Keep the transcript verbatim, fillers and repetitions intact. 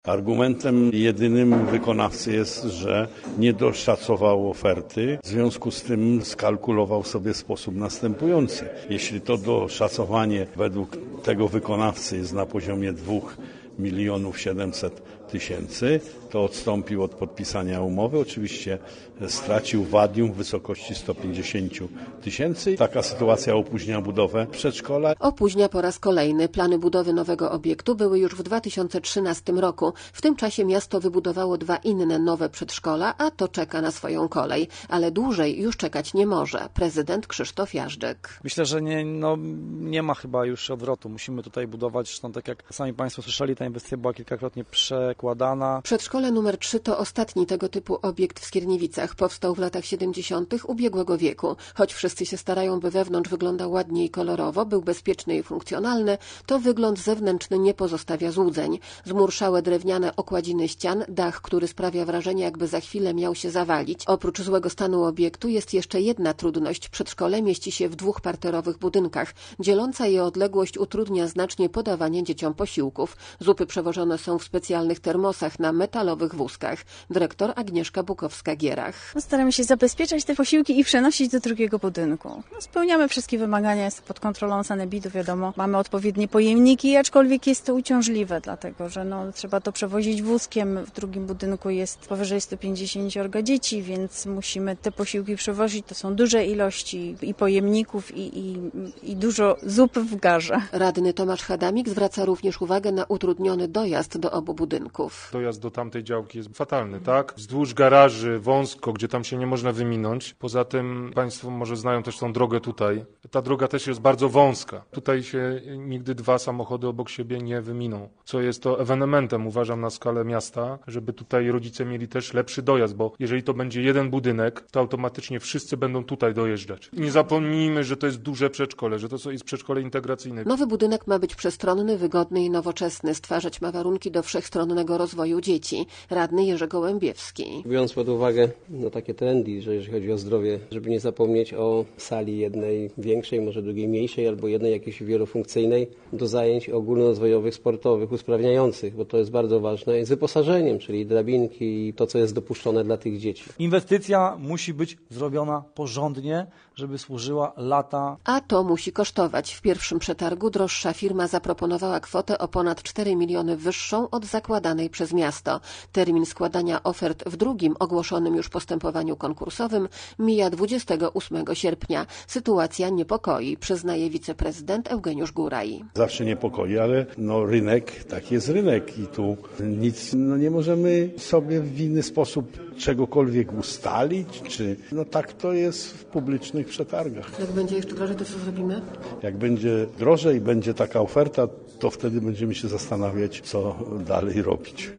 Argumentem jedynym wykonawcy jest, że nie doszacował oferty, w związku z tym skalkulował sobie w sposób następujący. Jeśli to doszacowanie według tego wykonawcy jest na poziomie dwóch milionów siedemset tysięcy, to odstąpił od podpisania umowy. Oczywiście stracił wadium w wysokości sto pięćdziesiąt tysięcy. Taka sytuacja opóźnia budowę przedszkola. Opóźnia po raz kolejny. Plany budowy nowego obiektu były już w dwa tysiące trzynastym roku. W tym czasie miasto wybudowało dwa inne nowe przedszkola, a to czeka na swoją kolej. Ale dłużej już czekać nie może. Prezydent Krzysztof Jażdżek. Myślę, że nie, no, nie ma chyba już odwrotu. Musimy tutaj budować. Zresztą tak jak sami Państwo słyszeli, ta inwestycja była kilkakrotnie przekładana. Przedszkole numer trzy to ostatni tego typu obiekt w Skierniewicach. Powstał w latach siedemdziesiątych ubiegłego wieku. Choć wszyscy się starają, by wewnątrz wyglądał ładnie i kolorowo, był bezpieczny i funkcjonalny, to wygląd zewnętrzny nie pozostawia złudzeń. Zmurszałe drewniane okładziny ścian, dach, który sprawia wrażenie, jakby za chwilę miał się zawalić. Oprócz złego stanu obiektu jest jeszcze jedna trudność. Przedszkole mieści się w dwóch parterowych budynkach. Dzieląca je odległość utrudnia znacznie podawanie dzieciom posiłków. Zupy przewożone są w specjalnych termosach na metalowych wózkach. Dyrektor Agnieszka Bukowska-Gierach. Staramy się zabezpieczać te posiłki i przenosić do drugiego budynku. No, spełniamy wszystkie wymagania, jest pod kontrolą sanepidu, wiadomo. Mamy odpowiednie pojemniki, aczkolwiek jest to uciążliwe, dlatego że no, trzeba to przewozić wózkiem. W drugim budynku jest powyżej stu pięćdziesięciu dzieci, więc musimy te posiłki przewozić. To są duże ilości i pojemników, i, i, i dużo zup w garze. Radny Tomasz Hadamik zwraca również uwagę na utrudniony dojazd do obu budynków. Dojazd do tamtej działki jest fatalny, tak? Wzdłuż garaży, wąsko, gdzie tam się nie można wyminąć. Poza tym Państwo może znają też tą drogę tutaj. Ta droga też jest bardzo wąska. Tutaj się nigdy dwa samochody obok siebie nie wyminą, co jest to ewenementem, uważam, na skalę miasta, żeby tutaj rodzice mieli też lepszy dojazd, bo jeżeli to będzie jeden budynek, to automatycznie wszyscy będą tutaj dojeżdżać. Nie zapomnijmy, że to jest duże przedszkole, że to jest przedszkole integracyjne. Nowy budynek ma być przestronny, wygodny i nowoczesny. Stwarzać ma warunki do wszechstronnego rozwoju dzieci. Radny Jerzy Gołębiewski. Biorąc pod uwagę no, takie trendy, że jeżeli chodzi o zdrowie, żeby nie zapomnieć o sali jednej większej, może drugiej mniejszej, albo jednej jakiejś wielofunkcyjnej do zajęć ogólnorozwojowych, sportowych, usprawniających, bo to jest bardzo ważne, z wyposażeniem, czyli drabinki i to, co jest dopuszczone dla tych dzieci. Inwestycja musi być zrobiona porządnie, żeby służyła lata. A to musi kosztować. W pierwszym przetargu droższa firma zaproponowała kwotę o ponad cztery miliony wyższą od zakładanej przez miasto. Termin składania ofert w drugim, ogłoszonym już postępowaniu konkursowym, mija dwudziestego ósmego sierpnia. Sytuacja niepokoi, przyznaje wiceprezydent Eugeniusz Góraj. Zawsze niepokoi, ale no, rynek, tak jest rynek i tu nic no, nie możemy sobie w inny sposób czegokolwiek ustalić, czy no tak to jest w publicznych przetargach. Jak będzie jeszcze drożej, to co zrobimy? Jak będzie drożej, będzie taka oferta, to wtedy będziemy się zastanawiać, co dalej robić.